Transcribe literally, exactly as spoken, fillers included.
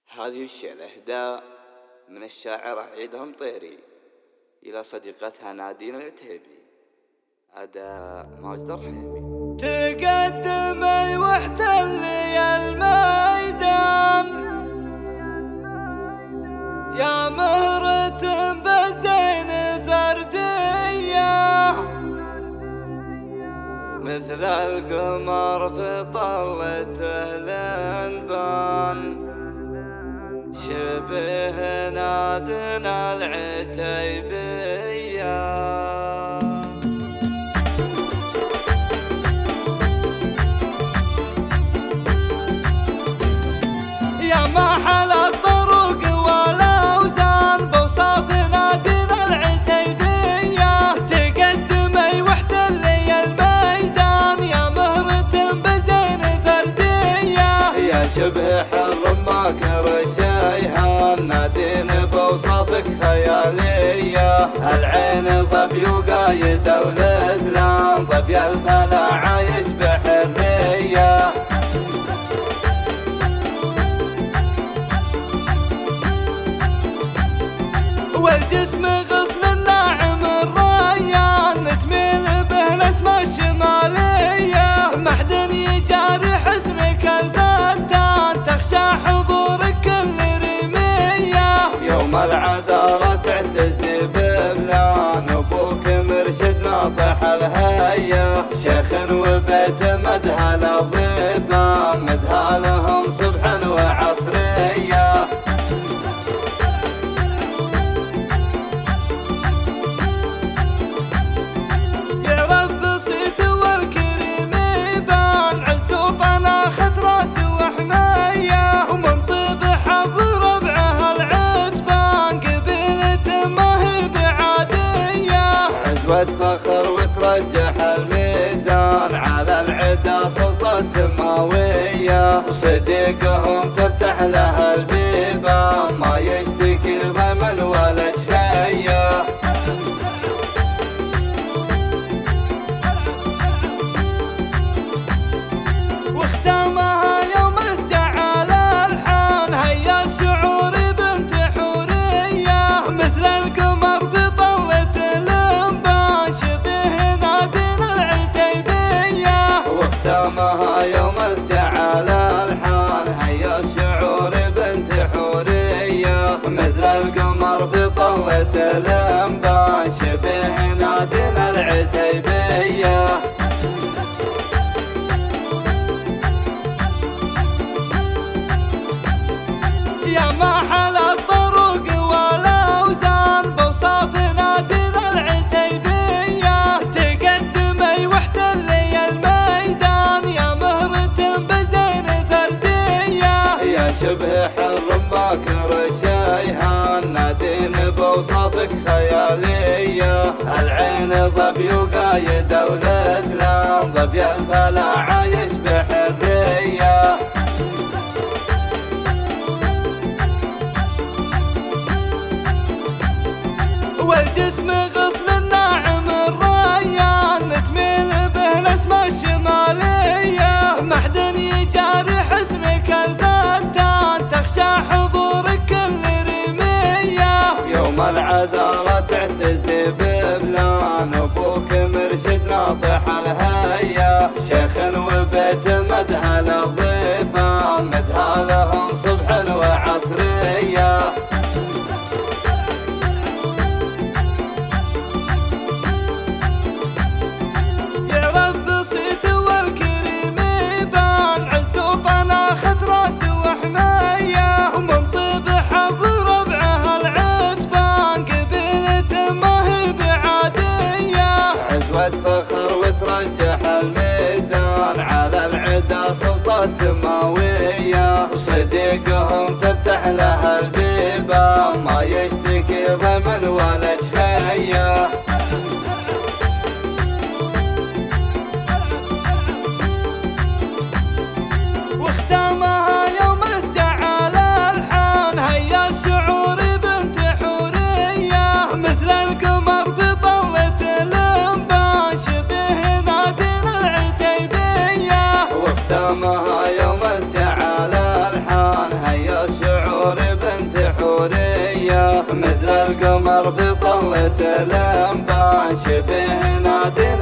هذه الشيلة إهداء من الشاعرة عيدها مطيري إلى صديقتها نادين العتيبي. أداء ماجد الرحيمي. تقدمي واحتلي الميدان يا مهرة بزين فردية مثل القمر في طلته الانبان شبه نادنا العتيبية. يا محل الطرق والاوزان بوصاف نادنا العتيبية تقدمي واحتلي الميدان يا مهرة بزين فردية يا شبه الرماك رشيها نادين بوصافك خيالية العين ظبي وقايد والإسلام ظبي الفلا عايش بحرية. والجسم غصن الناعم الريان تميل به الاسماء الشمالية محدن يجاري حسنك الفتان تخشى حضورك كل رمية. يوم العذارى تعتزي ببلان ابوك مرشد ناطح الهية شيخ وبيت مدهل الضيفان مدهالهم صبح وعصرية. وتفخر وترجح الميزان على العدا سلطة السماوية وصديقهم تفتح لها البيبان ما يشتكي الغمل ولا جفية. واختامها يوم استعال الحان هيا الشعور بنت حورية مثل القمر في طلة ختامها يوم استعال الحان هيا الشعور بنت حورية مثل القمر في طلة الانبان شبه نادنا العتيبية. يا محل الطرق والاوزان بوصاف نادنا العتيبية تقدمي واحتلي الميدان يا مهرة بزين فردية. يا شبه الرماك رشيها نادين بوصافك خيالية العين ظبي وقايد والإسلام ظبي الفلا عايش بحرية. والجسم غصن الناعم الريان تميل به الاسماء الشمالية محدن يجاري حسنك الفتان تخشى حضورك كل رمية. يوم العذارى تعتزي ببلان ابوك مرشد ناطح الهية شيخ وبيت مدهل الضيفان مدهالهم صبح وعصرية. وتفخر وترجح الميزان على العدا سلطة السماوية وصديقهم تفتح لها البيبان ما يشتكي ضمن ولا جفية. واختامها يوم استعال الحان هيا الشعور بنت حورية مثل القمر في طلة الانبان شبه نادنا العتيبية. واختامها يوم استعال الحان هيا الشعور الدار في طلة الأنبا شبه نادر